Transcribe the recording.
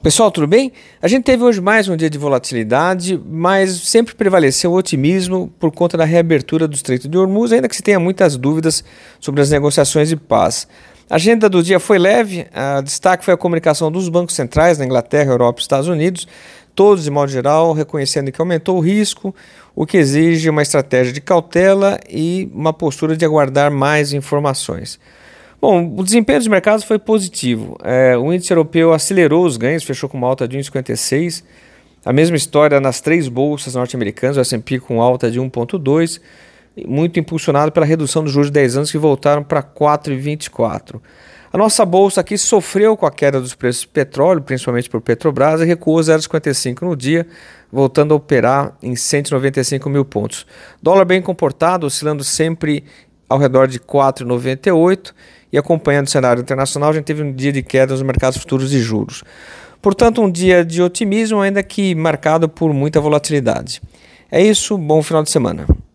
Pessoal, tudo bem? A gente teve hoje mais um dia de volatilidade, mas sempre prevaleceu o otimismo por conta da reabertura do Estreito de Hormuz, ainda que se tenha muitas dúvidas sobre as negociações de paz. A agenda do dia foi leve, a destaque foi a comunicação dos bancos centrais na Inglaterra, Europa e Estados Unidos, todos, de modo geral, reconhecendo que aumentou o risco, o que exige uma estratégia de cautela e uma postura de aguardar mais informações. Bom, o desempenho dos mercados foi positivo. O índice europeu acelerou os ganhos, fechou com uma alta de 1,56. A mesma história nas três bolsas norte-americanas, o S&P com alta de 1,2, muito impulsionado pela redução dos juros de 10 anos que voltaram para 4,24. A nossa bolsa aqui sofreu com a queda dos preços do petróleo, principalmente por Petrobras, e recuou 0,55 no dia, voltando a operar em 195 mil pontos. Dólar bem comportado, oscilando sempre ao redor de 4,98, e acompanhando o cenário internacional, a gente teve um dia de queda nos mercados futuros de juros. Portanto, um dia de otimismo, ainda que marcado por muita volatilidade. É isso, bom final de semana.